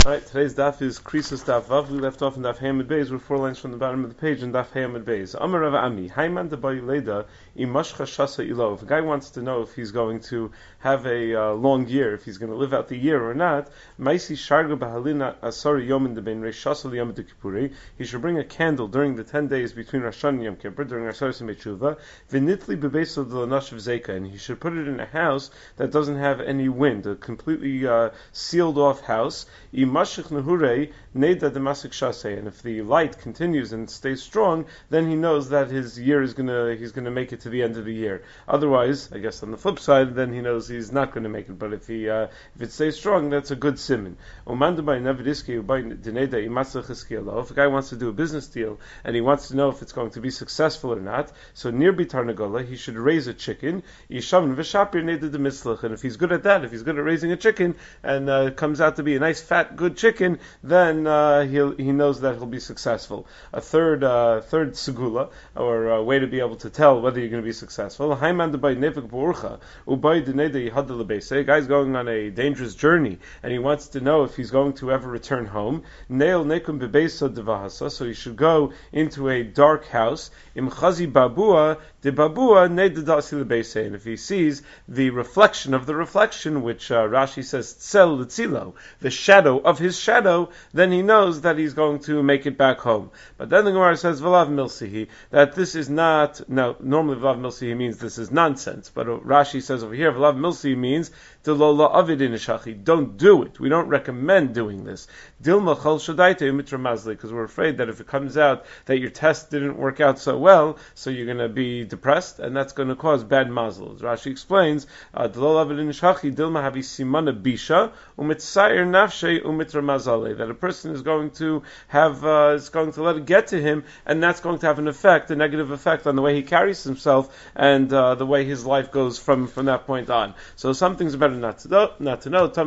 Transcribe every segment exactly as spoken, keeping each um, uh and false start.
Alright, today's daf is Krisus Daf Vav. We left off in Daf Hamid Beis. We're four lines from the bottom of the page in Daf Hamid Beis. Amar Rav Ami, Hayman deBay Leda imashcha shasa ilo. If a guy wants to know if he's going to have a uh, long year, if he's going to live out the year or not, Maisi Sharga Bahalina Asari Yomin deBein Reish Shasa Liyom deKippurei. He should bring a candle during the ten days between Rosh Hashanah and Yom Kippur, during Asaras Metshuva, V'nitli bebeso deLanashiv Zeka, and he should put it in a house that doesn't have any wind, a completely uh, sealed off house. And if the light continues and stays strong, then he knows that his year is gonna he's gonna make it to the end of the year. Otherwise, I guess on the flip side, then he knows he's not going to make it. But if he uh, if it stays strong, that's a good siman. If a guy wants to do a business deal and he wants to know if it's going to be successful or not, so near Bitar Nagola, he should raise a chicken. And if he's good at that, if he's good at raising a chicken and uh, it comes out to be a nice fat good chicken, then uh, he he knows that he'll be successful. A third uh, third segula, or a way to be able to tell whether you're going to be successful. A guy's going on a dangerous journey and he wants to know if he's going to ever return home. So he should go into a dark house. And if he sees the reflection of the reflection, which uh, Rashi says tzel l'tzilo, the shadow of his shadow, then he knows that he's going to make it back home. But then the Gemara says v'lav milsihi, that this is not, no, normally v'lav milsihi means this is nonsense, but Rashi says over here v'lav milsihi means d'lo la'avid in ishachi, don't do it. We don't recommend doing this. Dilma chol shadaita umitra mazli, because we're afraid that if it comes out that your test didn't work out so well, so you're going to be depressed, and that's going to cause bad mazel. As Rashi explains, d'lo la'avid in ishachi dilma havi simana bisha umitzair nafshe umitra mazale, that a person is going to have uh, is going to let it get to him, and that's going to have an effect, a negative effect on the way he carries himself and uh, the way his life goes from, from that point on. So some things are better not to know. Not to know.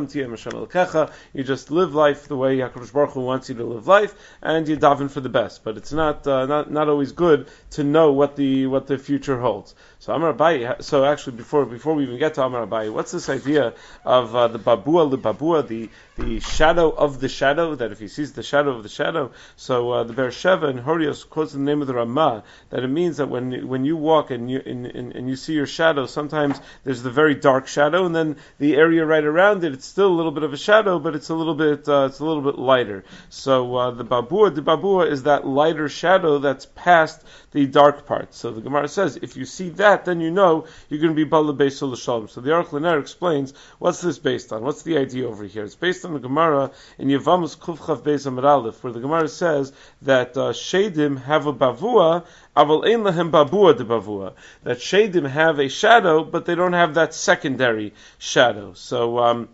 You just live life the way HaKadosh Baruch Hu wants you to live life, and you daven for the best. But it's not uh, not not always good to know what the what the future holds. So Amar Abaye, so actually before before we even get to Amar Abaye, what's this idea of uh, the babua le babua, the the shadow of the shadow, that if he sees the shadow of the shadow, so uh, the Be'er Sheva and Horios quotes the name of the Ramah, that it means that when when you walk and you in, in, and you see your shadow, sometimes there's the very dark shadow, and then the area right around it, it's still a little bit of a shadow, but it's a little bit uh, it's a little bit lighter. So uh, the babua, the babua is that lighter shadow that's past the dark part. So the Gemara says, if you see that, then you know you're going to be bala beisol l'shalom. So the Aruch LaNer explains, what's this based on? What's the idea over here? It's based on the Gemara in Yevamos Kufchav Beis Amar Aleph, where the Gemara says that uh, Shadim have a bavua, aval ein lahem babua de bavua. That Shadim have a shadow, but they don't have that secondary shadow. So um,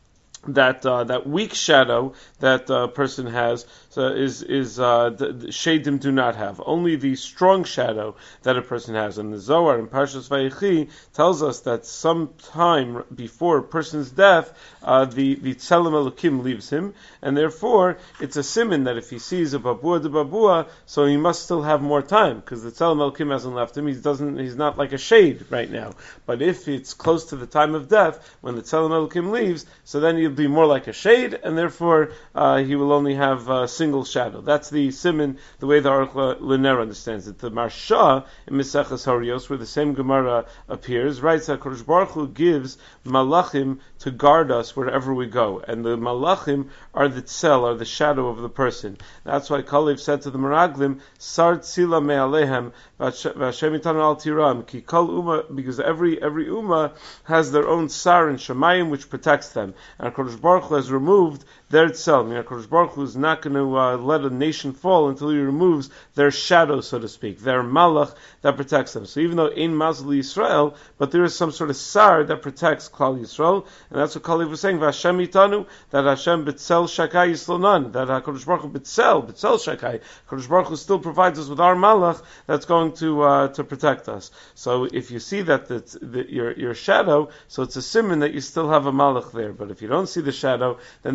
that uh, that weak shadow that a person has so is is uh, the, the Shadim do not have. Only the strong shadow that a person has. And the Zohar in Parshas Vayechi tells us that some time before a person's death, uh, the the Tzelem Elokim leaves him, and therefore it's a siman that if he sees a babua de babua, so he must still have more time, because the Tzelem Elokim hasn't left him. He doesn't. He's not like a shade right now. But if it's close to the time of death, when the Tzelem Elokim leaves, so then he'll be more like a shade, and therefore uh, he will only have a single shadow. That's the siman, the way the Aruch LaNer understands it. The Marsha in Maseches Horios, where the same Gemara appears, writes that Kodesh Baruch Hu gives malachim to guard us wherever we go, and the malachim are the tzel, are the shadow of the person. That's why Kalev said to the Meraglim, Sar tzila me'alehem v'Hashem itanu al tiram, ki kol umma, because every every umma has their own sar and shemayim which protects them, and Kodesh Baruch Hu has removed their tzel. I mean, Kodesh Baruch Hu is not going to uh, let a nation fall until he removes their shadow, so to speak, their malach that protects them. So even though in Mazal Yisrael, but there is some sort of sar that protects Klal Yisrael, and that's what Kalev was saying, V'Hashem itanu, that Hashem b'tzel shakai yislonan, that HaKadosh Baruch Hu b'tzel, b'tzel shakai, HaKadosh Baruch Hu still provides us with our malach that's going to uh, to protect us. So if you see that the, the, your your shadow, so it's a siman that you still have a malach there. But if you don't see the shadow, then that's a siman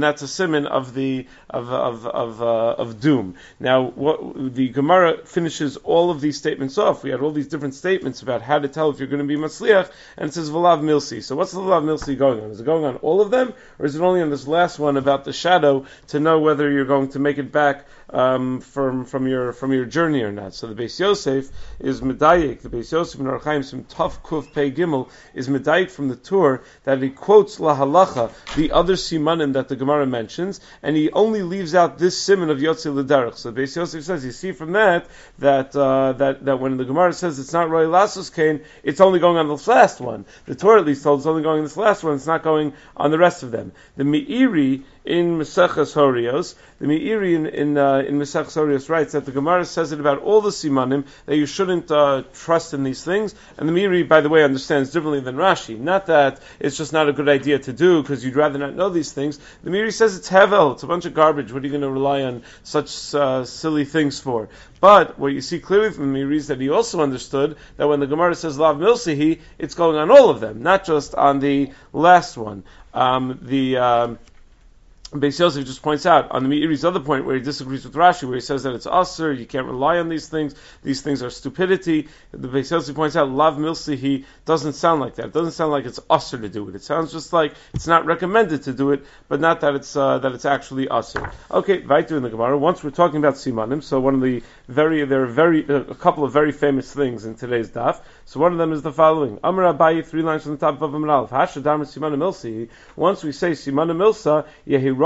siman of the of of of, uh, of doom. Now, what the Gemara finishes all of these statements off. We had all these different statements about how to tell if you're going to be matzliach, and it says v'lav milsi. So what's the v'lav milsi going on? Is it going on all of them, or is it only on this last one about the shadow to know whether you're going to make it back um, from from your from your journey or not? So the Beis Yosef is medayik. The Beis Yosef in Orach Chaim Sim Tov Kuf Pei Gimel is medayik from the Tur that he quotes la halacha, the other simanim that the Gemara mentions, and he only leaves out this siman of Yotze L'Derech. So the Beis Yosef says, you see from that that uh, that that when the Gemara says it's not Roy Lasos Kain, it's only going on this last one. The Torah at least told it's only going on this last one. It's not going on the rest of them. The Meiri in Maseches Horios, the Meiri in in, uh, in Maseches Horios writes that the Gemara says it about all the simanim that you shouldn't uh, trust in these things. And the Meiri, by the way, understands differently than Rashi. Not that it's just not a good idea to do because you'd rather not know these things. The Meiri says it's hevel, it's a bunch of garbage. What are you going to rely on such uh, silly things for? But what you see clearly from the Meiri is that he also understood that when the Gemara says lav milsihi, it's going on all of them, not just on the last one. Um, the um, Beis Yosef just points out on the Meiri's other point where he disagrees with Rashi, where he says that it's usher, you can't rely on these things, these things are stupidity. The Beis Yosef points out lav milsihi doesn't sound like that. It doesn't sound like it's usher to do it. It sounds just like it's not recommended to do it, but not that it's uh, that it's actually usher. Okay, weiter in the Gemara. Once we're talking about simanim, so one of the very there are very uh, a couple of very famous things in today's daf. So one of them is the following: Amar Abaye, three lines from the top of Amar Aleph. Hashadam simanim milsi. Once we say simanim milsa, yehi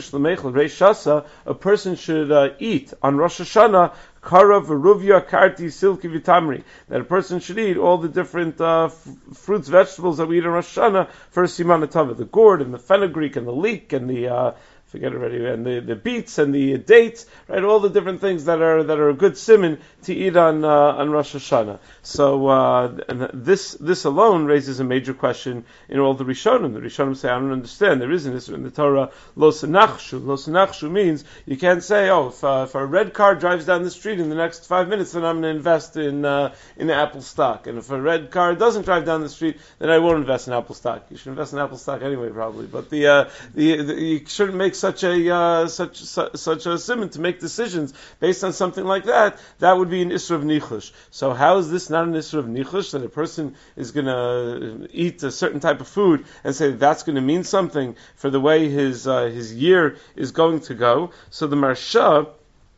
a person should uh, eat on Rosh Hashanah kara v'ruvya karti silki v'tamri. That a person should eat all the different uh, f- fruits, vegetables that we eat on Rosh Hashanah for Siman Tava, the gourd and the fenugreek and the leek and the uh, forget already, and the, the beets and the dates, right? All the different things that are that are a good siman to eat on uh, on Rosh Hashanah. So uh, and this this alone raises a major question in all the Rishonim. The Rishonim say, I don't understand. There isn't this in the Torah. Lo senachshu. Lo senachshu means you can't say, oh, if, uh, if a red car drives down the street in the next five minutes, then I'm going to invest in uh, in the Apple stock. And if a red car doesn't drive down the street, then I won't invest in Apple stock. You should invest in Apple stock anyway, probably. But the uh, the, the you shouldn't make such a uh, such su- such a siman to make decisions based on something like that. That would be an isra of nichush. So how is this not an isra of nichush that a person is going to eat a certain type of food and say that that's going to mean something for the way his uh, his year is going to go? So the Marsha.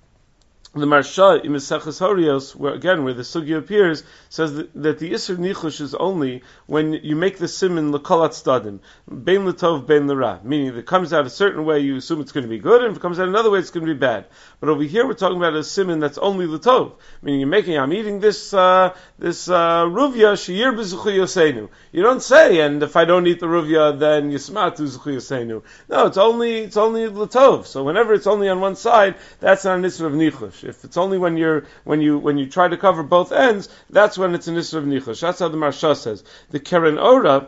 The Marsha in Maseches Horios, where again where the sugya appears, says that, that the Isser Nichush is only when you make the siman l'kol tzdadim, bein l'tov, bein l'ra, meaning if it comes out a certain way, you assume it's going to be good, and if it comes out another way, it's going to be bad. But over here, we're talking about a siman that's only l'tov, meaning you're making, I'm eating this uh, this uh, ruvya sheyir b'zuchu yoseinu. You don't say, and if I don't eat the ruvya, then yismatu zuchu yoseinu. No, it's only it's only l'tov. So whenever it's only on one side, that's not an Isser of Nichush. If it's only when you're when you when you try to cover both ends, that's when it's an Isser of Nichush. That's how the Marsha says. The Keren Ora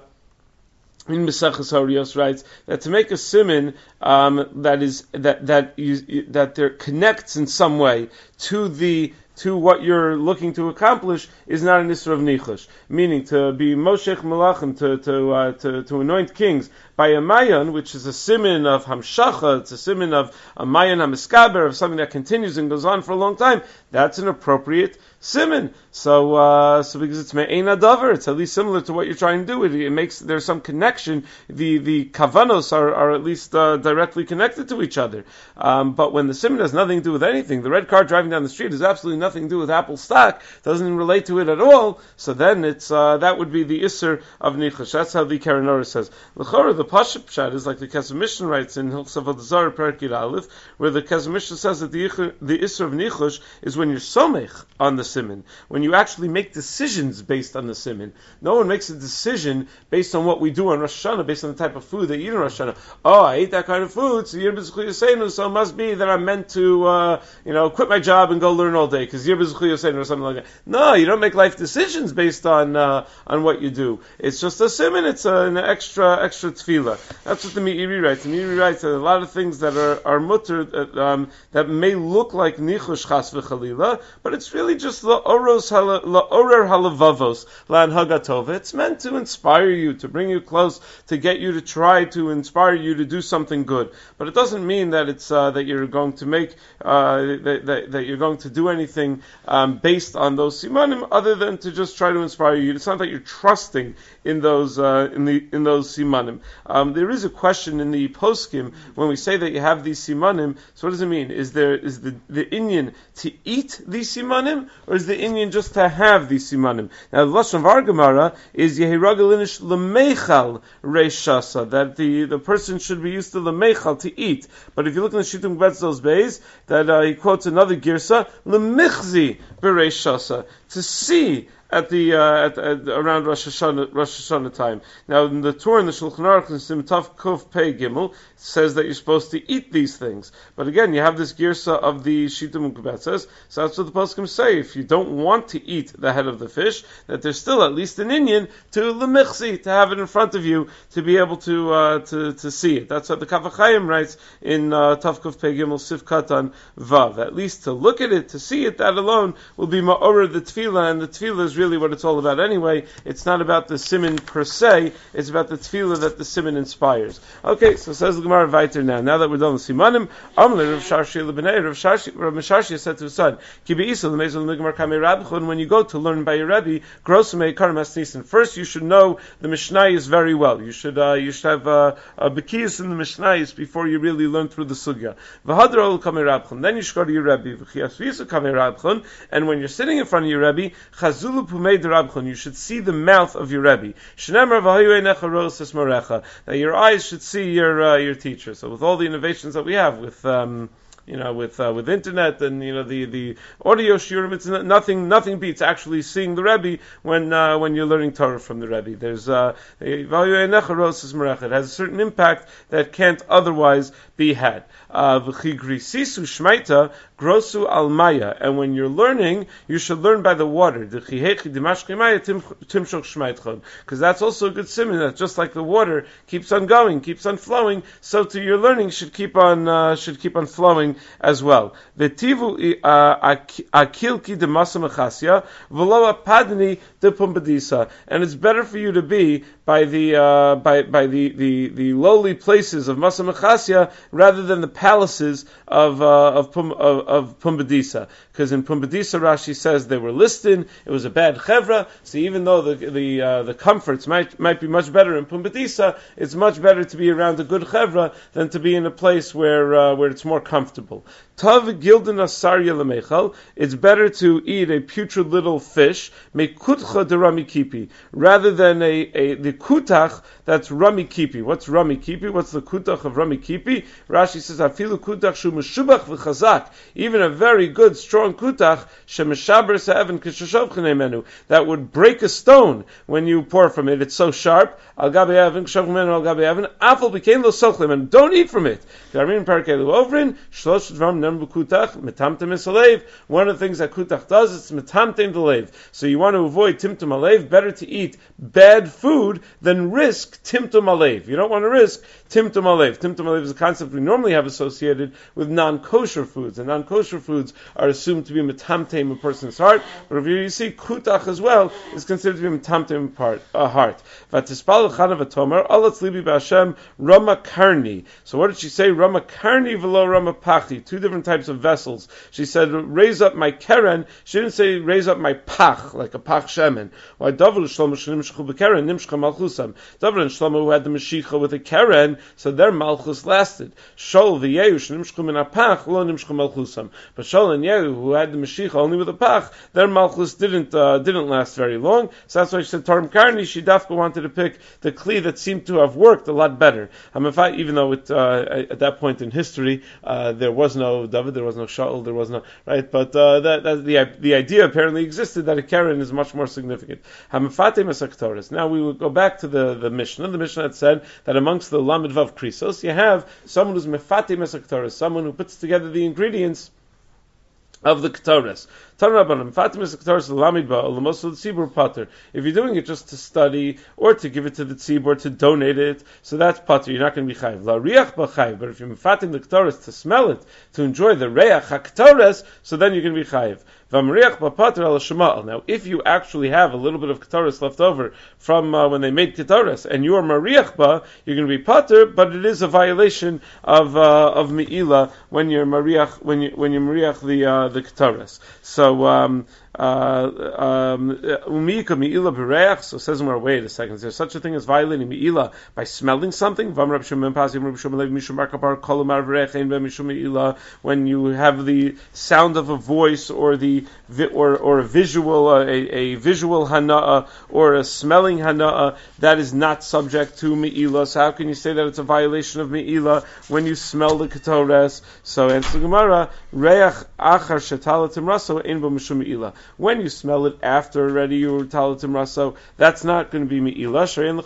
in Maseches Horios writes that to make a siman um, that is that that you, that there connects in some way to the to what you're looking to accomplish is not an Isra of Nichush. Meaning to be Moshech Malachim, to to, uh, to to anoint kings by a Mayan, which is a siman of Hamshacha, it's a siman of a Mayan HaMiskaber, of something that continues and goes on for a long time, that's an appropriate siman. So, uh, so because it's Me'ein Adavar, it's at least similar to what you're trying to do. It, it makes, there's some connection. The, the Kavanos are, are at least, uh, directly connected to each other. Um, but when the siman has nothing to do with anything, the red car driving down the street has absolutely nothing to do with Apple stock, doesn't even relate to it at all, so then it's, uh, that would be the Isser of Nichush. That's how the Keren Ora says. L'chora, the Pashup Pshat is like the Kesef Mishnah writes in Hilchos Avodah Zarah Perek Yud Aleph, where the Kesef Mishnah says that the, the Isser of Nichush is when you're somech on the siman, when you actually make decisions based on the siman. No one makes a decision based on what we do on Rosh Hashanah, based on the type of food they eat on Rosh Hashanah. Oh, I ate that kind of food, so so it must be that I'm meant to, uh, you know, quit my job and go learn all day. kazir b'zuchiyos or something like that. No, you don't make life decisions based on uh, on what you do. It's just a siman. It's a, an extra extra tefillah. That's what the Meiri writes. The Meiri writes that a lot of things that are are mutter that, um, that may look like nichush chas v'chalila, but it's really just la oros la orer halavavos la anhagatova. It's meant to inspire you, to bring you close, to get you to try to inspire you to do something good. But it doesn't mean that it's uh, that you're going to make uh, that, that, that you're going to do anything um, based on those simanim, other than to just try to inspire you. It's not that you're trusting in those uh, in the in those simanim. Um, there is a question in the poskim when we say that you have these simanim. So what does it mean? Is there is the the inyan to eat these simanim, or is the inyan just to have these simanim? Now the lashon of our Gemara is yehiragalinish lemeichal reishasa, that the the person should be used to lemeichal, to eat. But if you look in the Shittim Betzel's Beis, that uh, he quotes another girsa lemichzi bereishasa, to see at the uh, at, at around Rosh Hashanah, Rosh Hashanah time. Now, in the Torah in the Shulchan Aruch in Simtav Kuf Pei Gimel, it says that you're supposed to eat these things. But again, you have this girsa of the Shittim Betzels, so that's what the poskim say. If you don't want to eat the head of the fish, that there's still at least an inyan to lemichzi, to have it in front of you, to be able to uh, to to see it. That's what the Kaf HaChaim writes in uh, Tav Kuf Pei Gimel Sif Katan Vav. At least to look at it, to see it, that alone will be ma'orer the tefillah, and the tefillah is really what it's all about anyway. It's not about the siman per se, it's about the tefillah that the siman inspires. Okay, so says the Gemara weiter now. Now that we're done with simanim, Amle Rav Sharshi Lebenei, Rav Sharshi, Rav Sharshi said to his son, Ki be'isa l'mezel l'migmar kamei rabchon, when you go to learn by your Rebbe, grosumei karam asnisin. First, you should know the Mishnayos very well. You should uh, you should have uh, a bekiyus in the Mishnayos before you really learn through the sugya. V'hadro kamei rabchon. Then you should go to your Rebbe. V'chiyas v'yisu kamei rabchon. And when you're sitting in front of your Rebbe, chazulu pumei derabchon, you should see the mouth of your Rebbe. Shneimar v'hayu einecha rosas morecha. That your eyes should see your uh, your teacher. So with all the innovations that we have with um, you know, with uh, with internet and you know the, the audio shiurim, it's nothing nothing beats actually seeing the Rebbe when uh, when you're learning Torah from the Rebbe. There's uh, it has a certain impact that can't otherwise be had. V'chigrisisu shmaita grosu almaya, and when you're learning, you should learn by the water. Because that's also a good simon, that just like the water keeps on going, keeps on flowing, so to your learning should keep on uh, should keep on flowing as well. V'tivu akilki de masamachasya v'lo apadni de pumbedisa, and it's better for you to be by the uh, by by the, the, the lowly places of masamachasya rather than the palaces of uh, of Pum, of, of Pumbedisa, because in Pumbedisa Rashi says they were listed. It was a bad chevra. So even though the the uh, the comforts might might be much better in Pumbedisa, it's much better to be around a good chevra than to be in a place where uh, where it's more comfortable. Tav gilden asarya lemechal. It's better to eat a putrid little fish, mekutcha de rami kipi, rather than a, a the kutach that's rami kipi. What's rami kipi? What's the kutach of rami kipi? Rashi says afilu kutach shu meshubach v'chazak. Even a very good, strong kutach shemeshaber se'even kishashovchen menu, that would break a stone when you pour from it. It's so sharp. Al gabe evan kishashovchen menu al gabe evan. Afal became lo sochlim, and don't eat from it. One of the things that kutach does is metamtem the leiv. So you want to avoid timtum alev. Better to eat bad food than risk timtum alev. You don't want to risk timtum alev. Timtum alev is a concept we normally have associated with non-kosher foods, and non-kosher foods are assumed to be metamtem a person's heart. But if you see kutach as well is considered to be metamtem part a heart. Vatispal chana v'tomer alatz libi b'Hashem rama karni. So what did she say? Rama karni v'lo rama pachi. Two different types of vessels. She said, raise up my keren. She didn't say, raise up my pach, like a pach shemen. Why David Shlomo shenimshchu b'keren, nimshcha malchusam. David and Shlomo, who had the Mashiach with a keren, so their malchus lasted. Shol v'yehu shenimshchu min apach, lo nimshchu malchusam. But Shol and Yehu, who had the Mashiach only with a pach, their malchus didn't uh, didn't last very long. So that's why she said, Tarim karni, she dafka wanted to pick the kli that seemed to have worked a lot better. Even though it, uh, at that point in history, uh, there was no David, there was no Shaul, there was no, right? But uh, that, that the the idea apparently existed that a keren is much more significant. Now we will go back to the, the Mishnah. The Mishnah had said that amongst the Lamed Vav Krisos, you have someone who's mefate mesaktoris, someone who puts together the ingredients of the Ketores. If you're doing it just to study or to give it to the tzibur, to donate it, so that's pater. You're not going to be chayiv. La riach b'chayiv. But if you're mefatim the ketores to smell it, to enjoy the reach haketores, so then you're going to be chayiv. Now, if you actually have a little bit of ketores left over from uh, when they made ketores, and you are mariach ba, you're going to be pater, but it is a violation of uh, of meila when you're mariach when you when you mariach the uh, the ketores. So. Um, Uh, um, so it says in our wait a second, is there such a thing as violating me'ila by smelling something? When you have the sound of a voice or the or or a visual uh, a, a visual hana'a or a smelling hana'a, that is not subject to me'ila. So how can you say that it's a violation of me'ila when you smell the ketores? So answer Gemara, reach achar shetalatim raso ein bo mishum me'ila. When you smell it after already you were talatim raso, that's not going to be me'ila.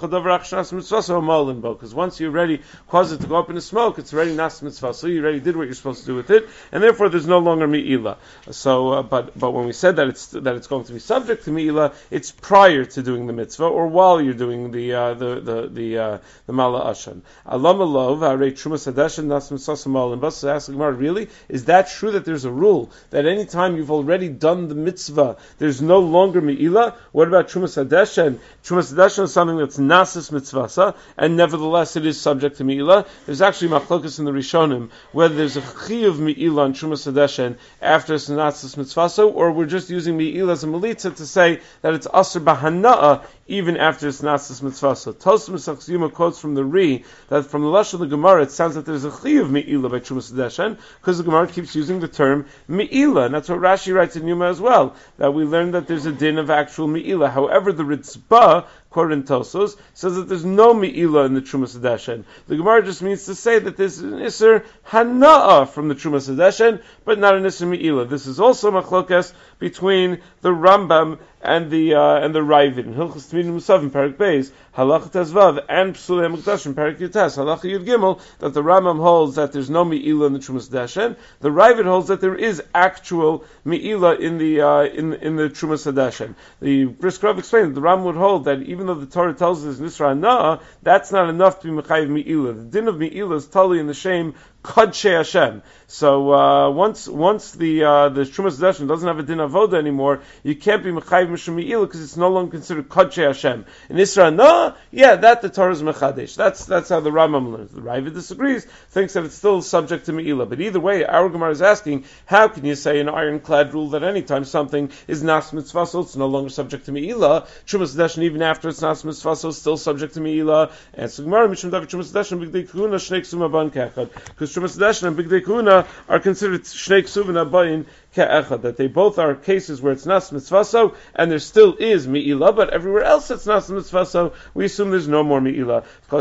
Because once you already cause it to go up in the smoke, it's already nas mitzvah. So you already did what you're supposed to do with it, and therefore there's no longer me'ila. So, uh, but but when we said that it's that it's going to be subject to me'ila, it's prior to doing the mitzvah or while you're doing the uh, the the the uh, the mala ashan. Alam alov harei truma sadeshin nas mitzvah malin. But ask the Gemara, really, is that true that there's a rule that any time you've already done the mitzvah, there's no longer me'ila? What about Trumas Hadeshen? Trumas Hadeshen is something that's nasis mitzvasa, and nevertheless it is subject to me'ila. There's actually machlokas in the Rishonim, whether there's a chiyuv me'ila on Trumas Hadeshen after it's nasis mitzvasa, or we're just using me'ila as a melitza to say that it's asr bahana'a even after it's nasis mitzvasa. Tosfos Mesachs Yuma quotes from the Ri that from the Lashon of the Gemara it sounds that there's a chiyuv me'ila by Trumas Hadeshen, because the Gemara keeps using the term me'ila, and that's what Rashi writes in Yuma as well, that we learned that there's a din of actual me'ila. However, the Ritzbah, quoted in Tosos, says that there's no me'ila in the Trumas Hadeshen. The Gemara just means to say that there's an Isser Hana'a from the Trumas Hadeshen, but not an Isser me'ila. This is also machlokas between the Rambam and the uh, and the Ravid in Hilchos Tmidim Musavim Parak Beis Halacha Tezvav and Psulei Hamikdashim Parak Yutes Halacha Yud Gimel, that the Rambam holds that there's no me'ila in the Trumas Hadeshen. The Ravid holds that there is actual me'ila in the uh, in in the Trumas Hadeshen. The Brisker Rav explained that the Rambam would hold that even though the Torah tells us Nisra Hana'a, that's not enough to be mechayiv me'ila. The din of me'ila is totally in the shame Kodshei Hashem. So uh, once once the uh, the Trumas Hadeshen doesn't have a din avoda anymore, you can't be mechayiv mishum me'ila because it's no longer considered Kodshei Hashem. In Isra Hana'a, yeah, that the Torah is mechadesh. That's that's how the Rambam learns. The Ravid disagrees, thinks that it's still subject to me'ila. But either way, our Gemara is asking, how can you say an ironclad rule that anytime something is nas mitzvah, so it's no longer subject to me'ila? Trumas Hadeshen, even after it's nas mitzvah, so it's still subject to me'ila. And so Gemara mishum davar Trumas Hadeshen b'gdei kahuna shnei ksuma ban kechad, because Trumas Hadeshen and b'gdei kahuna are considered shnei ksuvin abayin ke'echad, that they both are cases where it's nas mitzvaso and there still is me'ila, but everywhere else it's nas mitzvaso, we assume there's no more me'ila.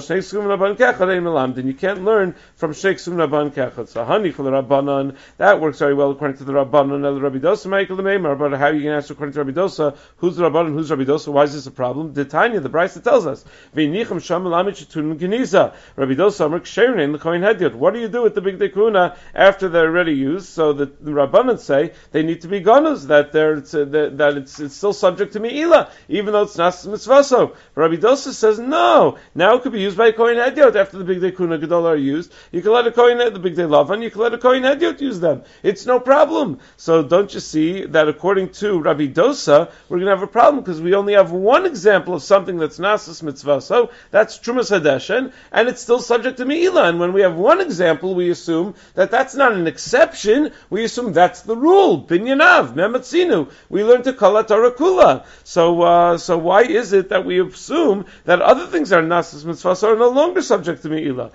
Then you can't learn from shnei ksuvin aban kechad. So hani for the Rabbanan, that works very well according to the Rabbanan. El Rabbi Dosa Michael the Meimar, but how are you going to answer according to Rabbi Dosa? Who's the Rabbanan? Who's Rabbi Dosa? Why is this a problem? The Tanya, the Brisa tells us, V'nicham sham lamit shetun geniza. Rabbi Dosa Amar ksherin l'koyin hediot. What do you do with the big dekuna after they're already used? So the, the Rabbanan say they need to be ganas, that they're it's, uh, that, that it's, it's still subject to me'ila, even though it's not mitzvaso. Rabbi Dosa says no. Now it could be used by a koyin hediot after the big dekuna gadol are used. You can let a koyin the big day lavan. You can let a koyin hediot use them. It's no problem. So don't you see that according to Rabbi Dosa, we're going to have a problem because we only have one example of something that's nasas mitzvah. So that's Trumas Hadeshen, and it's still subject to me'ila. And when we have one example, we assume that that's not an exception. We assume that's the rule. Binyanav, mematzinu. We learn to kala Torah kula. So, uh, so why is it that we assume that other things are nasas mitzvah are no longer subject to me'ila?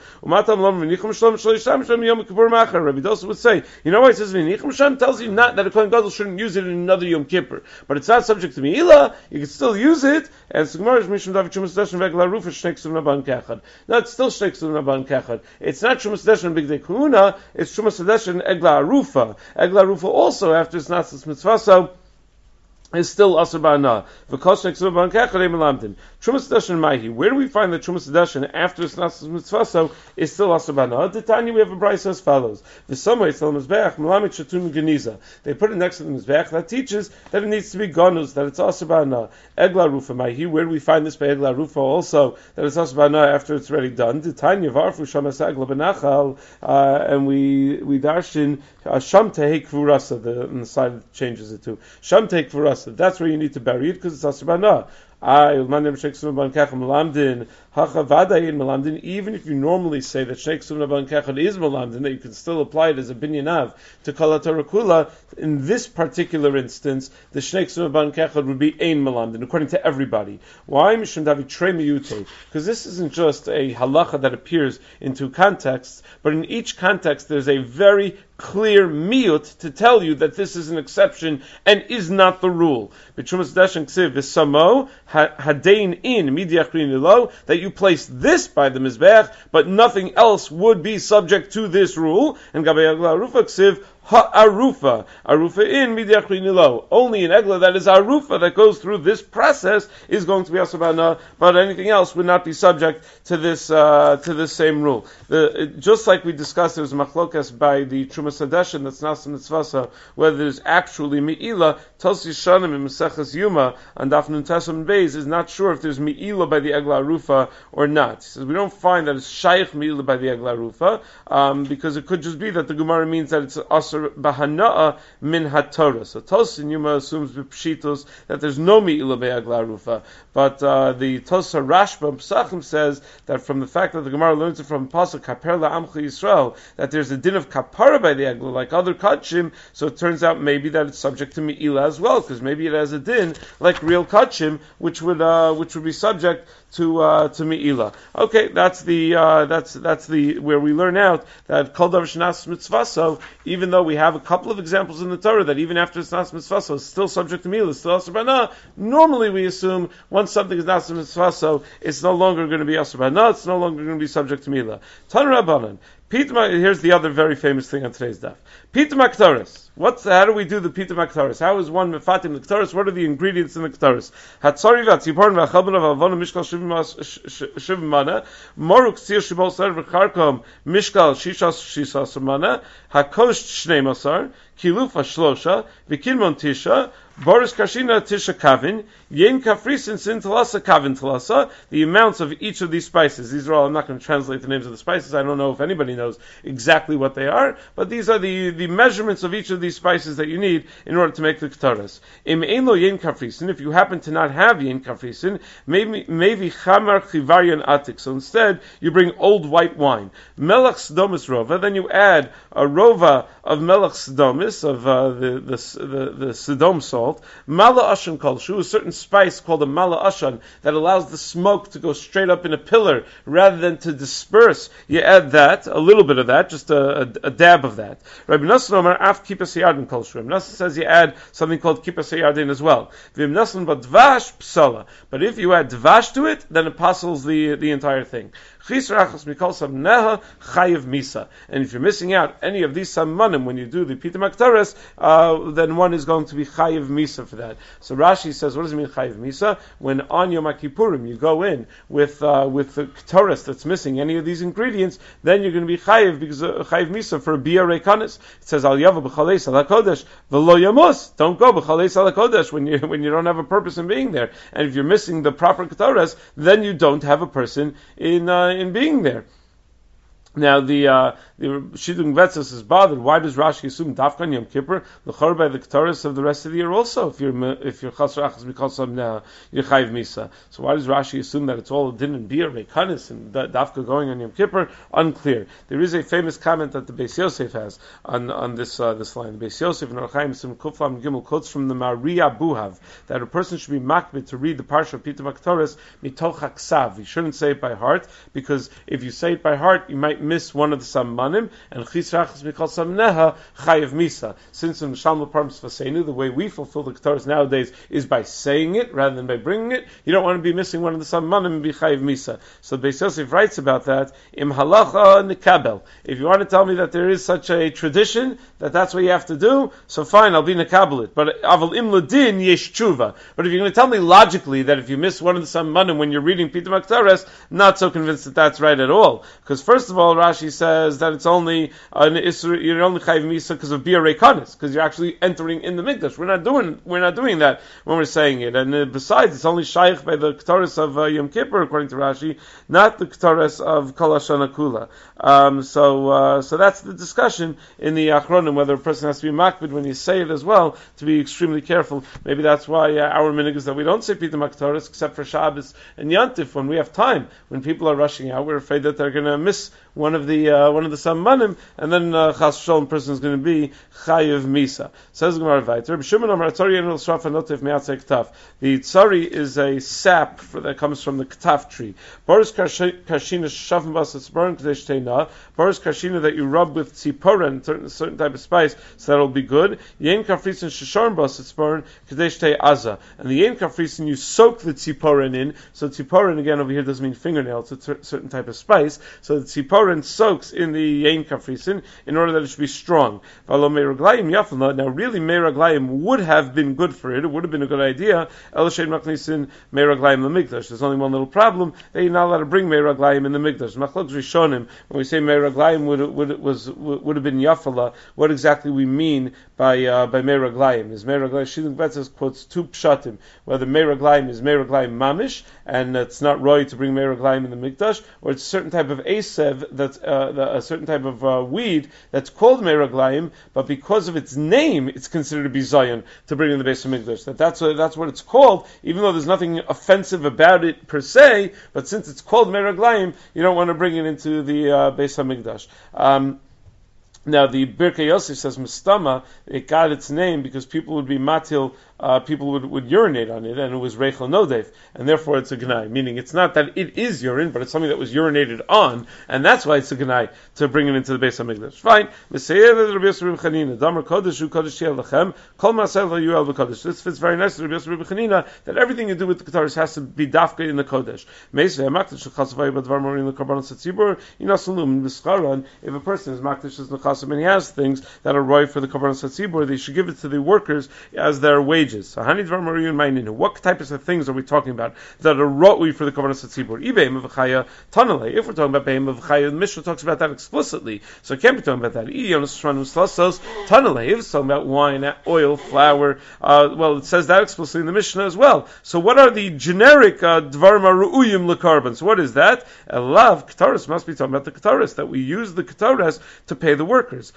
Rabbi Dosa would say, you know why it says V'nicham Shem? Tells you not that a Kohen Gadol shouldn't use it in another Yom Kippur, but it's not subject to me'ila. You can still use it. And Gemara is Mishum David Trumas Hadeshen v'Egla Rufa Shnei Ksuvim Aban Kechad. No, it's still Shnei Ksuvim Aban Kechad. It's not Trumas Hadeshen B'gdei Kahuna. It's Trumas Hadeshen Egla Rufa. Egla Rufa also after it's not mitzvah. So is still asur ba'ana. V'kol shneik suva b'an kechad ein melamdin. Trumas Hadashin Maihi. Where do we find that Trumas Hadashin after Snas Mitzvaso is still asur ba'ana? The Tanya we have a brayso as follows: the some way still Mizbeach Melamid Shatun Geniza. They put it next to the Mizbeach that teaches that it needs to be ganuz, that it's asur ba'ana. Egla Rufa Maihi. Where do we find this by Egla Rufa also that it's asur ba'ana after it's already done? The Tanya Varfu Shamas Egla Benachal, and we we darshin Sham Tehei Kvurasa. The on the side changes it to Sham Tehei Kvurasa. That's where you need to bury it because it's asur ba'ana. Even if you normally say that Sheikh Sumna Ban Kechad is Malamdin, that you can still apply it as a binyanav to Kala Torah Kula, in this particular instance, the Sheikh Sumna Ban Kechad would be Ein Malamdin, according to everybody. Why? Because this isn't just a halacha that appears in two contexts, but in each context there's a very clear miyut to tell you that this is an exception and is not the rule. Hadain in midiachrin lo, that you place this by the mizbeach, but nothing else would be subject to this rule. And Gabay Arufa ksiv ha'arufa, arufa in midiachrin lo. Only an egla that is arufa that goes through this process is going to be asur ba'ana, but anything else would not be subject to this uh, to this same rule. The, it, just like we discussed, there was a machlokas by the Trumas Hadashin that's Nas Mitzvasa, whether there's actually mi'ila. Tosi Shanim in Maseches Yuma and Daf Nun Tesam Beis is not sure if there's mi'ila by the Egla Arufa or not. He says we don't find that it's shaykh mi'ila by the Egla Arufa, um, because it could just be that the Gemara means that it's asur bahana'a min haTorah. So Tosi in Yuma assumes b'pshitos that there's no mi'ila by Egla Arufa, but uh, the Tosa Rashba Pesachim says that from the fact that the Gemara learns it from Pasuk Kaper la'amcha Yisrael, that there's a din of kapara by the Egla like other kachim, so it turns out maybe that it's subject to mi'ila as well, because maybe it has a din like real kachim, which would uh, which would be subject to uh, to mi'ila. Okay, that's the uh, that's that's the where we learn out that kol davar shnas mitzvaso, even though we have a couple of examples in the Torah that even after it's nas mitzvaso it's still subject to mi'ila, still asur ba'ana. Normally we assume once something is nas mitzvaso, it's no longer going to be asur ba'ana, it's no longer going to be subject to mi'ila. Tan Rabbanan. Here's the other very famous thing on today's daf. Pita Maktaris. What's how do we do the Pita Maktaris? How is one mefatim the Ktaris? What are the ingredients in the Ktaris? Hatzari v'atziporn v'achalban v'alvona mishkal shivim mana moruk tzir shibol sar v'charkom mishkal shishas shishas mana hakosh shnei masar kilufa shlosha v'kilmon tisha Boris Kashina Tisha Kavin, Yen Kafrisin Sin Talasa Kavin Talasa, the amounts of each of these spices. These are all, I'm not going to translate the names of the spices, I don't know if anybody knows exactly what they are, but these are the, the measurements of each of these spices that you need in order to make the Ktaras. Im Einlo Yen Kafrisin, if you happen to not have Yen Kafrisin, maybe maybe Chamar Chivarian Atik, so instead you bring old white wine. Melach Sdomis Rova, then you add a Rova of Melach Sdomis, of uh, the, the, the, the Sodom salt, Mala Ashan Kolshu, a certain spice called a Mala Ashan that allows the smoke to go straight up in a pillar rather than to disperse. You add that, a little bit of that, just a, a, a dab of that. Rabbi Nassan Omar Af Kipas Hayardin Kolshu. Rabbi Nassan says you add something called Kipas Hayardin as well. Vim Nassan but Dvash Psala. But if you add Dvash to it, then it apostles the the entire thing. And if you're missing out any of these samanim when you do the Pita Maktaris, uh, then one is going to be chayiv misa for that. So Rashi says, what does it mean chayiv misa? When on Yom Kippurim you go in with uh, with the Ktaris that's missing any of these ingredients, then you're going to be chayiv because uh, chayiv misa for a bia reikanis. It says al yava b'chalei sal hakodesh v'lo yamus. Don't go b'chalei sal hakodesh when you when you don't have a purpose in being there. And if you're missing the proper Ktaris, then you don't have a person in uh, in being there. Now the uh, the Shidduch Vetzos is bothered. Why does Rashi assume Dafkan Yom Kippur l'chor by the Ktaris of the rest of the year also? If you're if you're Chasr Achas because of now you're Chayiv Misa. So why does Rashi assume that it's all din and beer Reikanis and Dafka going on Yom Kippur? Unclear. There is a famous comment that the Beis Yosef has on on this uh, this line. The Beis Yosef and Archaim Sim Kuflam Gimel quotes from the Maria Buhav that a person should be makbid to read the parsha of Pita Maktaris mitoch haksav. You shouldn't say it by heart because if you say it by heart, you might might miss one of the Sammanim, and Chisrachas Mikal Samneha Chayev Misa. Since in Shalom Parms Fasenu, the way we fulfill the Ketores nowadays is by saying it rather than by bringing it, you don't want to be missing one of the Sammanim and be Chayev Misa. So Beis Yosef writes about that, Im Halacha Nikabel. If you want to tell me that there is such a tradition, that that's what you have to do, so fine, I'll be Nikabel it. But Aval Im Ladin Yesh Tshuva. But if you're going to tell me logically that if you miss one of the Sammanim when you're reading Pitum HaKetores, not so convinced that that's right at all. Because first of all, Rashi says that it's only an Isra, you're only Chayiv Misa because of Bia Reikanis, because you're actually entering in the Mikdash. We're not doing we're not doing that when we're saying it. And uh, besides, it's only Shaykh by the Ketores of uh, Yom Kippur, according to Rashi, not the Ketores of Kol HaShana Kula. Um, so uh, so that's the discussion in the Achronim, whether a person has to be makbid when you say it as well, to be extremely careful. Maybe that's why uh, our minhag is that we don't say Pitum HaKetores except for Shabbos and Yantif when we have time. When people are rushing out, we're afraid that they're going to miss one of the uh, one of the Sammanim, and then uh, Chas Shalom person is going to be Chayev Misa. Says Gemara Vayter, the tzari is a sap for, that comes from the ktaf tree. Boris Karshina Shavim Bas Tzipor Kadesh Teina. Boris Karshina that you rub with tziporen, certain certain type of spice, so that'll be good. Yen Kafrisin Shishorn Bas Tzipor Kadesh Te Aza. And the Yen Kafrisin you soak the tziporen in. So tziporen again over here doesn't mean fingernail, it's a certain type of spice. So the tziporen soaks in the Yain Kafrisin in order that it should be strong. Now really Meiraglayim would have been good for it, it would have been a good idea. There's only one little problem, that you're not allowed to bring Meiraglayim in the Mikdash. When we say Meiraglayim would, would, was, would have been Yafala, what exactly we mean by uh, by Meiraglayim? Is Meiraglayim, Shilin Betzes quotes two pshatim, whether Meiraglayim is Meiraglayim mamish, and it's not roy to bring Meiraglayim in the Mikdash, or it's a certain type of Asev, that's uh, the, a certain type of uh, weed that's called Meiraglayim, but because of its name, it's considered to be Zion to bring in the Beis HaMikdash. That that's what, that's what it's called, even though there's nothing offensive about it per se, but since it's called Meiraglayim, you don't want to bring it into the uh, Beis HaMikdash. Um, Now the Birkei Yosef says Mustama, it got its name because people would be matil, uh, people would, would urinate on it, and it was Reichel Nodev, and therefore it's a Gnai. Meaning it's not that it is urine, but it's something that was urinated on, and that's why it's a Gnai to bring it into the Beis HaMikdash. Fine. This fits very nicely with Rabbi Yosef Chanina, that everything you do with the Ketores has to be dafka in the Kodesh. If a person is makdish as and he has things that are roy for the Karbanos HaTzibur, they should give it to the workers as their wages. So, what types of things are we talking about that are roy for the Karbanos HaTzibur? If we're talking about Be'em of Chaya, the Mishnah talks about that explicitly. So, I can't be talking about that. If it's talking about wine, oil, flour, uh, well, it says that explicitly in the Mishnah as well. So, what are the generic Dvarim Ru'uyim L'Karban? So, what is that? Elav, Ketores must be talking about the Ketores, that we use the Ketores to pay the workers.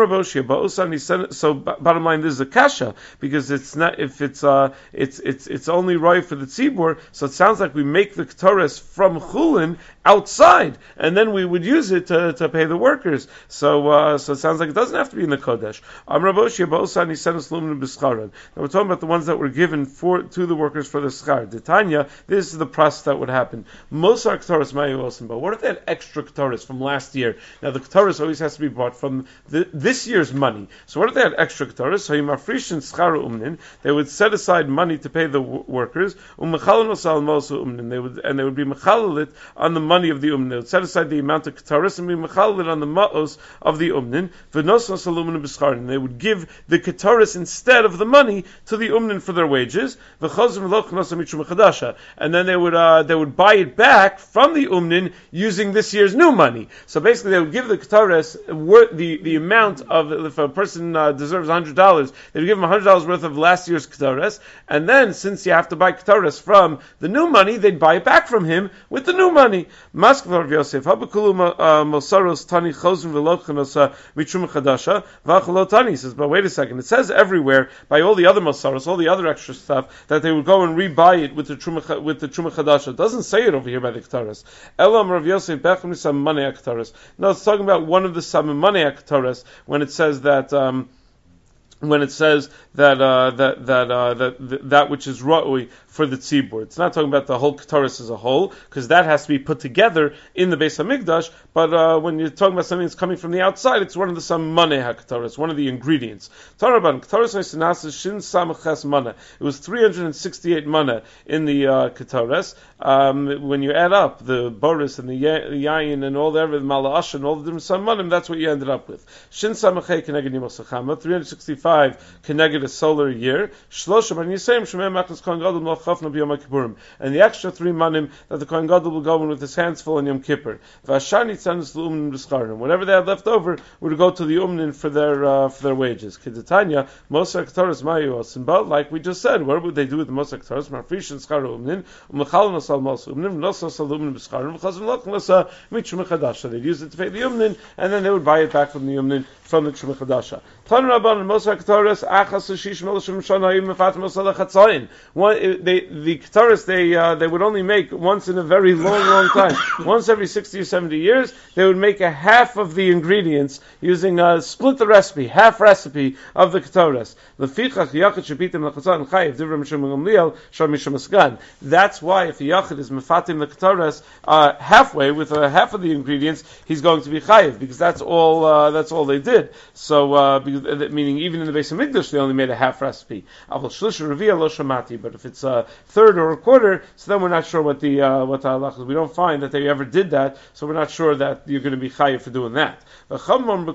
So bottom line, this is a kasha because it's not if it's uh it's it's it's only right for the tzibur. So it sounds like we make the ketores from chulin outside, and then we would use it to, to pay the workers. So uh, so it sounds like it doesn't have to be in the kodesh. Now we're talking about the ones that were given for to the workers for the schar. Tanya, this is the process that would happen. Most are ketores mayu, but what if they had extra ketores from last year? Now the ketores always has to be bought from the, this year's money. So what if they had extra ketores? So umnin, they would set aside money to pay the w- workers. Umnin, they would and they would be mechalalit on the money of the umnin. They would set aside the amount of ketores and be mechalalit on the ma'os of the umnin. And they would give the ketores instead of the money to the umnin for their wages. And then they would uh, they would buy it back from the umnin using this year's new money. So basically, they would give the ketores the the amount of, if a person uh, deserves one hundred dollars, they would give him one hundred dollars worth of last year's ketores, and then since you have to buy ketores from the new money, they'd buy it back from him with the new money. Maskvar of Yosef, Habakulu Mosaros Tani Chozim Velochanosa Mitruma Chadasha Vachalotani says, but wait a second, it says everywhere by all the other Mosaros, all the other extra stuff, that they would go and rebuy it with the Truma with the Truma Chadasha. It doesn't say it over here by the ketores. Elam Rav Yosef Bechem Sam Money ketores. No, it's talking about one of the Sam Money ketores when it says that. Um, when it says that uh, that that, uh, that that which is ra'ui for the tzibur, it's not talking about the whole ketores as a whole, because that has to be put together in the Beis Hamikdash. but uh, when you're talking about something that's coming from the outside, it's one of the samaneh hakataras. It's one of the ingredients. Taraban kataras ha'sinasa shin samachas mana. It was three hundred sixty-eight mana in the uh, kataras. Um, when you add up the boris and the yayin and all the mala'ash and all the different samanim, that's what you ended up with. Shin samachay keneged yimosachama, three hundred sixty-five keneged a solar year. Shloshim and Yisayim shemei machnas kohen gadol malchafna b'yom kippurim. And the extra three manim that the kohen gadol will go in with his hands full on Yom Kippur. V'ashani tzanus l'umnin b'scharim. Whatever they had left over would go to the umnin for their uh, for their wages. Kedetanya Mosar K'taras Mayu Osinba. Like we just said, what would they do with the Mosar K'taras? Marfrish and schar umnin umlechalon asal mos umnin v'nos asal umnin b'scharim v'chazon lochon lasa mitshum chadasha. They'd use it to pay the umnin, and then they would buy it back from the umnin from the Truma Chadasha. Tan Rabban and Mosar K'taras achas shish melashim shanayim mefatim osal chatzayin. One, they the K'taras they uh, they would only make once in a very long, long time. Once every sixty or seventy years, they would make a half of the ingredients using uh, split the recipe, half recipe of the K'taras. Lefichach yachid shepitim lechatzan chayiv divrei mishum gamliel shar mishum asgan. That's why if the yachid is mefatim the K'taras uh, halfway with uh, half of the ingredients, he's going to be chayiv because that's all uh, that's all they did. So, uh, because, meaning even in the Beis Hamikdash, they only made a half recipe. But if it's a third or a quarter, so then we're not sure what the uh, what the halach is. We don't find that they ever did that, so we're not sure that you're going to be chayiv for doing that. Uh, the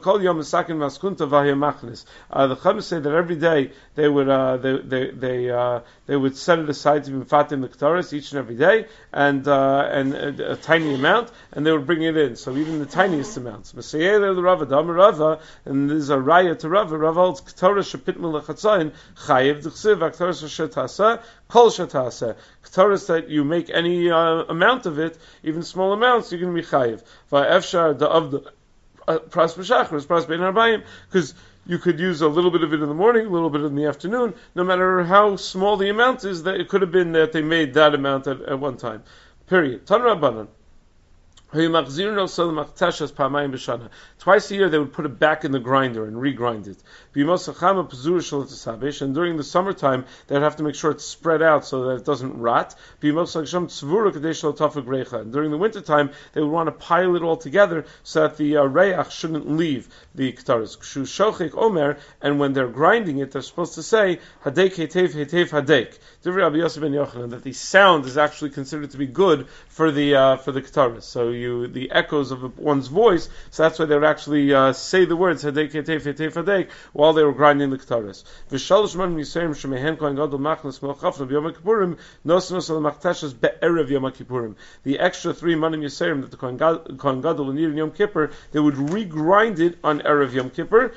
Chum say that every day they would uh, they they they, uh, they would set it aside to be mefatim the K'taras each and every day, and uh, and a, a tiny amount, and they would bring it in. So even the tiniest amounts. And this is a raya to Rava. Rava holds K'taras shepitmel lechatzayin chayiv d'chsiv K'taras shetasa kol shetasa. K'taras that you make any uh, amount of it, even small amounts, you're going to be chayiv. Va'efshar da'av the pras b'shachar is pras bein harbayim, because you could use a little bit of it in the morning, a little bit in the afternoon, no matter how small the amount is. That it could have been that they made that amount at, at one time. Period. Tan Rabbanan. Twice a year they would put it back in the grinder and regrind it. And during the summertime they would have to make sure it's spread out so that it doesn't rot. And during the wintertime they would want to pile it all together so that the uh, reach shouldn't leave the k'taras. And when they're grinding it, they're supposed to say hadek hetev hetev hadek. That the sound is actually considered to be good for the uh, for the k'taras. So you the echoes of one's voice. So that's why they would actually uh, say the words hadek hetev hetev hadek while they were grinding the k'taras. The extra three manim yisayim that the Kohen Gadol would need in Yom Kippur, they would regrind it on Erev Yom Kippur,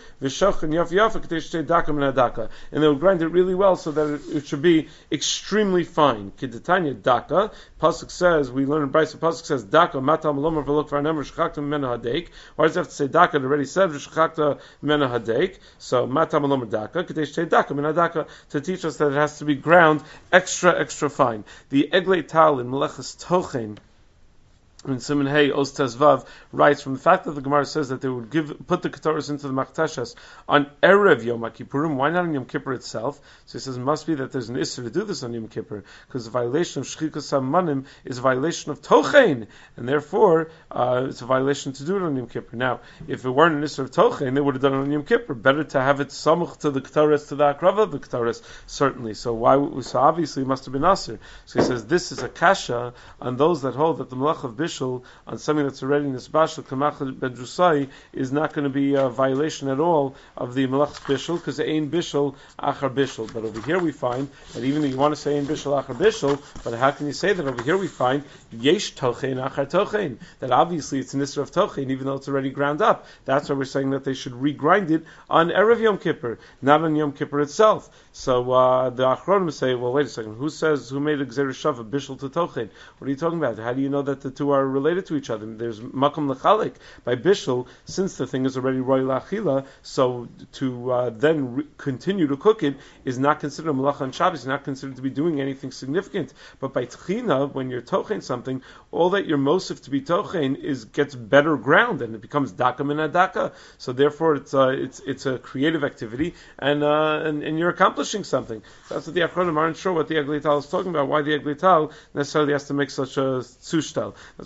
and they would grind it really well so that it, it should be extremely fine. Kedetanya daka. Pasuk says, we learn in Brisa, Pasuk says, daka matam lomer v'lok v'anemer shchakta mimena hadek. Why does it have to say daka? It already said v'shchakta mimena hadek. So matam lomer daka, kadesh te daka mina daka, to teach us that it has to be ground extra, extra fine. The Eglei Tal in Meleches Tochen, and Simon Hey Os Tezvav writes from the fact that the Gemara says that they would give put the K'taras into the Machtashas on Erev Yom Kippurim. Why not on Yom Kippur itself? So he says it must be that there's an issue to do this on Yom Kippur because the violation of Shchikas Hamanim is a violation of Tochein, and therefore uh, it's a violation to do it on Yom Kippur. Now, if it weren't an issue of Tochein, they would have done it on Yom Kippur. Better to have it samuch to the K'taras, to the Akrava of the K'taras, certainly. So why? So obviously it must have been Aser. So he says this is a kasha on those that hold that the Melach of Bishul on something that's already in this bashal kamach bedrusai is not going to be a violation at all of the melach's bishul because ein bishul achar bishul. But over here we find that even though you want to say ein bishul achar bishul, but how can you say that? Over here we find yesh tochein achar tochein, that obviously it's an isra of tochein even though it's already ground up. That's why we're saying that they should regrind it on Erev Yom Kippur, not on Yom Kippur itself. So uh, the Achronim say, well, wait a second, who says, who made a Gzeir Shav, a Bishul to Tochein? What are you talking about? How do you know that the two are related to each other? There's Makam Lechalik by Bishul, since the thing is already Roy Lachila, so to uh, then re- continue to cook it is not considered a Malach on Shabbos, not considered to be doing anything significant. But by Tchina, when you're Tochein something, all that you're Mosif to be Tochein is gets better ground, and it becomes Daka min Daka. So therefore it's uh, it's it's a creative activity, and uh, and, and you're accomplishing something. So that's what the Achronim aren't sure what the Eglei Tal is talking about, why the Eglei Tal necessarily has to make such a tzushtal. That's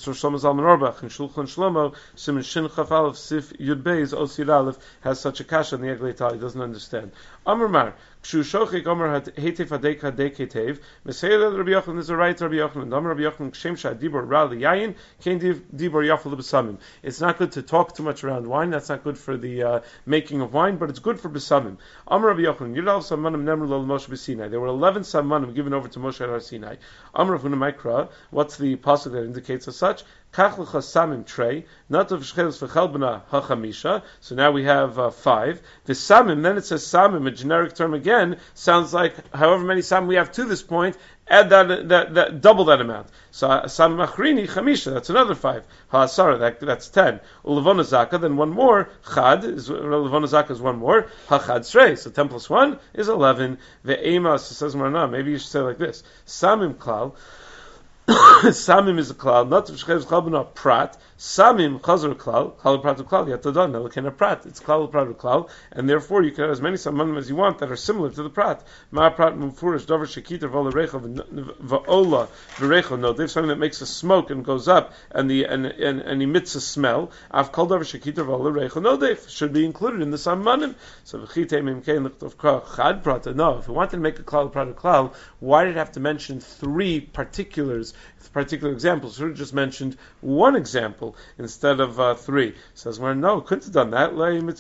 That's Rosh Shlomo Zalman Auerbach in Shulchan Shlomo Siman Shin Chaf Aleph Sif Yud Beis Osir Aleph has such a kasha in the Eglei Tal. He doesn't understand. Amar Mar Kshu Shochik Amar Hetev Hadek Hadek Hetev Mesayel Rabbi Yochanan is a right Rabbi Yochanan. Amar Rabbi Yochanan Kshem Shad Dibor Ra Liyayin Kain Dibor Yafal B'Samim. It's not good to talk too much around wine. That's not good for the uh, making of wine, but it's good for B'Samim. Amar Rabbi Yochanan Yudal Samanim Nemr Lo Moshe B'Sinai. There were eleven Samanim given over to Moshe at Har Sinai. Amar Rav Huna Mikra. What's the pasuk that indicates as such? Kach L'cha Samim Trei Natav Shcheles V'Chalbana HaChamisha. So now we have uh, five. The Samim, then it says Samim, a generic term again, sounds like however many Samim we have to this point, add that, that, that double that amount. So Samim Achrini Chamisha, that's another five. Ha'asara, that, that's ten. Ulevona Zaka, then one more. Chad, is, Ulevona Zaka is one more. Hachad Srei, so ten plus one is eleven. Ve'ema, so says Marana, maybe you should say like this. Samim Klal, Samim is a cloud, not to shchev chalbana prat. Samim chazar klal, klal prat klal. Yatadan elken prat. It's klal prat klal, and therefore you can have as many samanim as you want that are similar to the prat. Ma prat mufurish davar shekiter v'olerecha v'ola v'recha nodev. Something that makes a smoke and goes up and the and and, and emits a smell. Av kol davar shekiter v'olerecha nodev should be included in the samanim. So v'chitei mimkein l'chtov chad prat. No, if we wanted to make a klal prat klal, why did it have to mention three particulars? Particular examples. Should have just mentioned one example instead of uh, three. Says, well, no, couldn't have done that.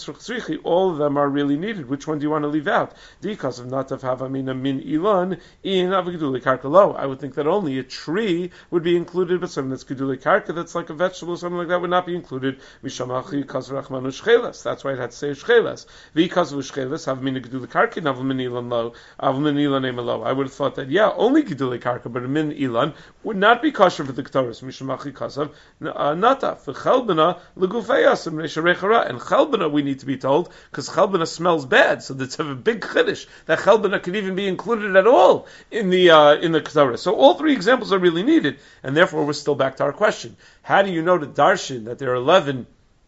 All of them are really needed. Which one do you want to leave out? Because of not of havamina min ilan in avigduli karka lo. I would think that only a tree would be included, but something that's geduli karka, that's like a vegetable, something like that would not be included. Mishamachi kasrachmanu shchelas. That's why it had to say shchelas. Because of shchelas, havamina geduli karka, avmin ilan lo, avmin ilan emelo. I would have thought that yeah, only geduli karka, but a min ilan would not be kosher for the Ketores. Mishamachi kasav nata for chalbana legufeyas and resharechara. And chalbana we need to be told because chalbana smells bad, so that's a big chiddush that chalbana can even be included at all in the uh, in the Ketores. So all three examples are really needed, and therefore we're still back to our question: how do you know to darshan that there are eleven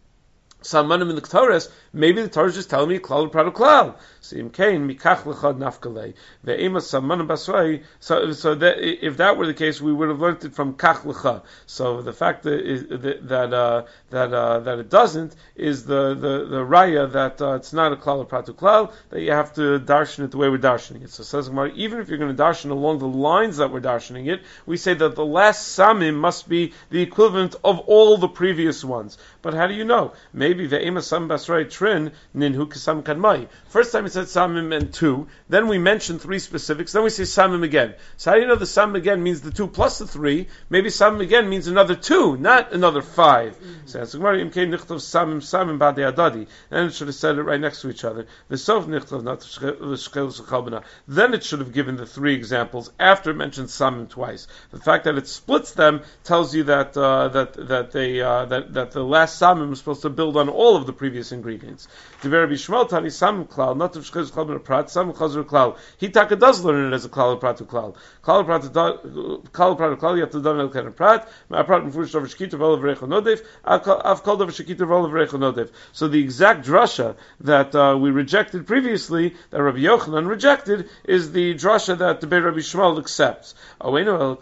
samanim in the Ketores? Maybe the Torah is just telling me klal pradu klal. So imkain mikach lechad nafkalei ve'ema samanim basrei. So, so that if that were the case, we would have learned it from kach lecha. So the fact that is, that uh, that uh, that it doesn't is the the, the raya that uh, it's not a klal pradu klal, that you have to darshan it the way we're darshaning it. So it says even if you're going to darshan along the lines that we're darshaning it, we say that the last samim must be the equivalent of all the previous ones. But how do you know? Maybe ve'ema sam basrei trin ninhu kasam kadmai. First time it said samim and two, then we mentioned three specifics, then we say samim again. So how do you know the samim again means the two plus the three? Maybe samim again means another two, not another five. So that's Gemara imkein nichtav samim samim ba'dei adadi. And it should have said it right next to each other. V'sof nichtav not l'shchel s'chalbana. Then it should have given the three examples after it mentioned samim twice. The fact that it splits them tells you that uh, that that they uh, that that the last samim is supposed to build on all of the previous ingredients. The Rabbi Shmuel Tani samim klal not of shchel s'chalbana prat samim chazur klal. He taka does learn it as a klal pratu klal. Klal pratu klal pratu klal you have to done el ken prat. Ma prat mfurish over shkita v'olav recha nodef. Av kol over shkita v'olav recha nodef. So the exact drasha that uh, we rejected previously, that Rabbi Yochanan rejected, is the drasha that the Rabbi Shmuel accepts. Awenu el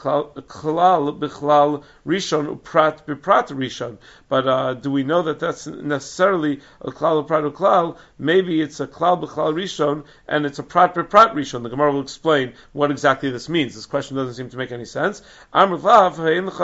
klal b'chlal rishon uprat b'prat rishon. But uh, do we know that that's necessarily a klal pratu klal? Maybe it's a klal b'chlal rishon and it's a prat b'prat rishon. The Gemara will explain what exactly this means. This question doesn't seem to make any sense. No, don't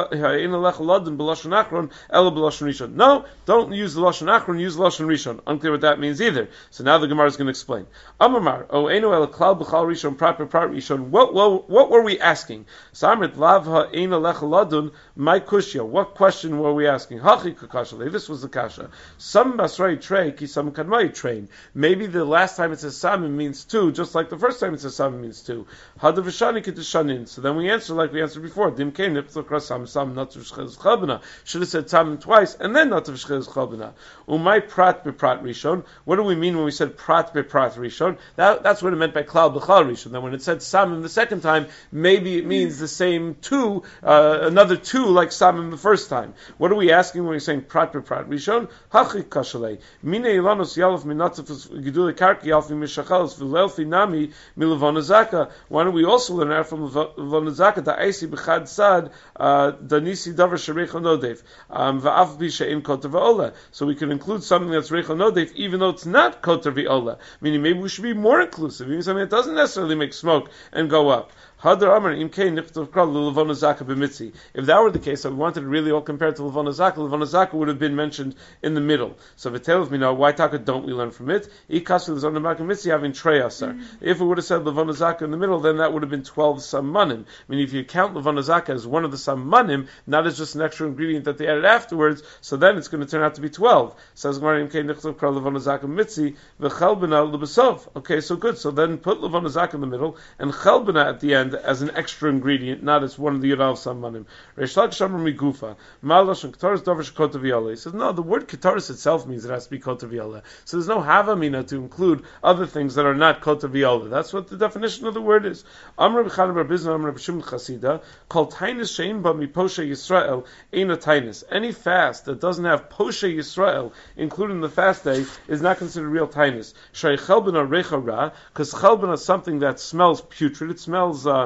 use the lashon achron. Use the lashon rishon. Unclear what that means either. So now the Gemara is going to explain. Amar o eno el klal b'chlal rishon prat b'prat rishon. What what what were we asking? Samrit lav ha'ena lech ladun my kushya. What question were we asking? Hachi kakashale. This was the kasha. Some basrei trei ki some kadmai train. Maybe the last time it says samim means two, just like the first time it says samim means two. Hadav v'shani kitishanin. So then we answer like we answered before. Dim kein niptzokra sam sam not to v'shchez chalbana. Should have said samim twice and then not to v'shchez chalbana. Umay prat b'prat rishon. What do we mean when we said prat b'prat rishon? That, that's what it meant by klal b'chlal rishon. Then when it said samim the second time, maybe it means the same two, uh, another two like samim the first time. What are we asking when we're saying prat b'prat rishon? Hach halachic kashalei. Mine ilanos yalef minatzef gidule karki yalfi mishachalos v'lelfi nami milavonazaka. Why don't we also learn out from Lavonazaka that Aisi b'chad sad danisi davar sherecha nodev va'af bisha in koter v'ola. So we can include something that's recha nodev even though it's not koter v'ola. Meaning maybe we should be more inclusive, even something that doesn't necessarily make smoke and go up. If that were the case, so we wanted to really all compare to Levona Zaka, Levona Zaka would have been mentioned in the middle. So V'tel of me now, why taka don't we learn from it? If it would have said Levona Zaka in the middle, then that would have been twelve sammanim. I mean, if you count Levona Zaka as one of the sammanim, not as just an extra ingredient that they added afterwards, so then it's going to turn out to be twelve. Says okay, so good. So then put Levona Zaka in the middle and Chelbana at the end as an extra ingredient, not as one of the Yudal Sammanim. Reish Lakish Amar Migufa, Malash and Ketaris Dovish Kota V'Yola. He says, no, the word Ketaris itself means it has to be Kota V'Yola. So there's no Havamina to include other things that are not Kota V'Yola. That's what the definition of the word is. Amr B'Chanan Bar Bizna, Amr B'Shimon Chasida, called Tainus Shein Ba Mi Poshe Yisrael, Ein a Tainus. Any fast that doesn't have Poshe Yisrael, including the fast day, is not considered real Tainus. Shay Chelbana Recha Ra, because Chelbana is something that smells putrid, it smells, uh,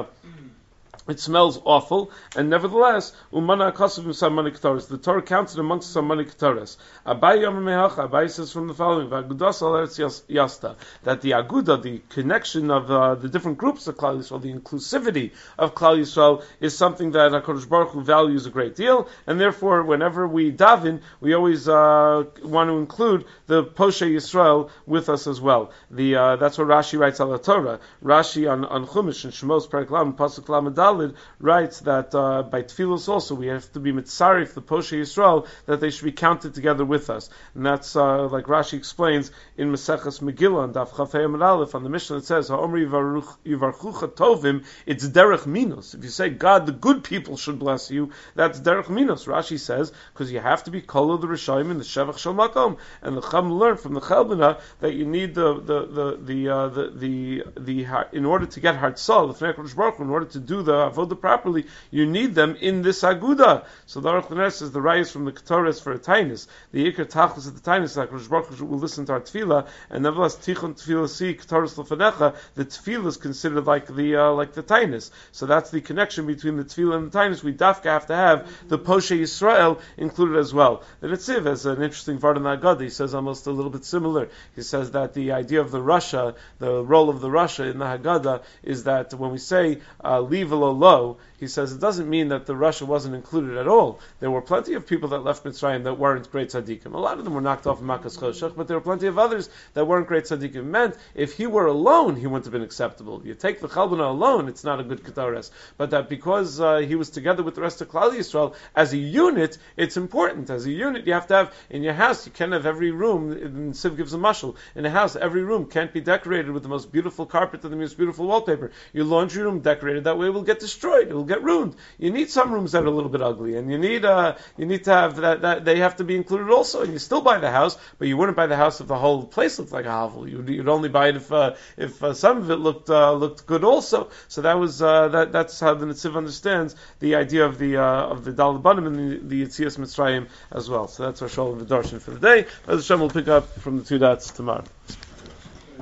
it smells awful, and nevertheless, umana akasav samani k'taris. The Torah counts it amongst samani k'taris. Abai yom mehacha. Abai says from the following: V'agudas al eretz yasta, that the aguda, the connection of uh, the different groups of Klal Yisrael, the inclusivity of Klal Yisrael, is something that HaKadosh Baruch Hu values a great deal, and therefore, whenever we daven, we always uh, want to include the Poshe Yisrael with us as well. The uh, that's what Rashi writes on the Torah. Rashi on on Chumash and Shemos Perek Lam Pasuk Lamed writes that uh, by Tfilos also we have to be mitzarif the Poshe Yisrael, that they should be counted together with us, and that's uh, like Rashi explains in Maseches Megillah and Daf Chafei Amud Aleph on the Mishnah. It says Ha'omri Yivarchucha Tovim, it's derech minos. If you say God, the good people should bless you, that's derech minos. Rashi says because you have to be kol the Rishayim in the Shevach Shel Makom, and the Chum learned from the Chelbana that you need the the the the uh, the, the, the, the in order to get Hartzal, the Fnei HaKadosh Baruch Hu, in order to do the avoda properly, you need them in this aguda. So the Aruch LaNer says the rayas from the Ketores for a tainus, the ikar tachlis of the tainus, like Rosh Baruch Hu will listen to our tefillah, and nevertheless tichon tefillah si Ketores l'fanecha, the tefillah is considered like the uh, like the tainus. So that's the connection between the tefillah and the tainus. We dafka have to have the Poshe Yisrael included as well. The Netziv has an interesting part in the Agada. He says almost a little bit similar. He says that the idea of the Rasha, the role of the Rasha in the Haggadah, is that when we say uh, leave a low, he says it doesn't mean that the Rasha wasn't included at all. There were plenty of people that left Mitzrayim that weren't great tzaddikim. A lot of them were knocked off in Makas Choshech, but there were plenty of others that weren't great tzaddikim. It meant if he were alone, he wouldn't have been acceptable. You take the Chalbana alone, it's not a good Ketares. But that because uh, he was together with the rest of Klal Yisrael, as a unit, it's important. As a unit, you have to have, in your house, you can't have every room, and Siv gives a mashal, in a house, every room can't be decorated with the most beautiful carpet and the most beautiful wallpaper. Your laundry room decorated that way will get destroyed. It will get ruined. You need some rooms that are a little bit ugly, and you need uh, you need to have that, that they have to be included also. And you still buy the house, but you wouldn't buy the house if the whole place looked like a hovel. You'd, you'd only buy it if uh, if uh, some of it looked uh, looked good also. So that was uh, that that's how the Netziv understands the idea of the uh, of the Dal Banim and the, the Yetzias Mitzrayim as well. So that's our Shalom V'Darshan for the day. As Hashem will pick up from the two dots tomorrow.